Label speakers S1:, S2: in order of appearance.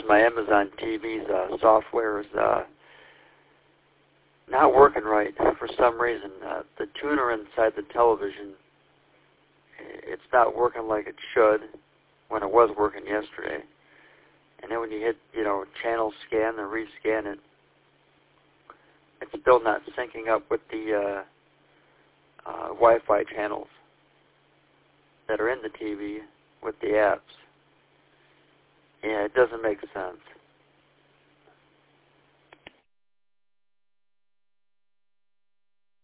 S1: my Amazon TV's software is not working right for some reason. The tuner inside the television, it's not working like it should when it was working yesterday. And then when you hit, channel scan and rescan it, it's still not syncing up with the Wi-Fi channels that are in the TV with the apps. Yeah, it doesn't make sense.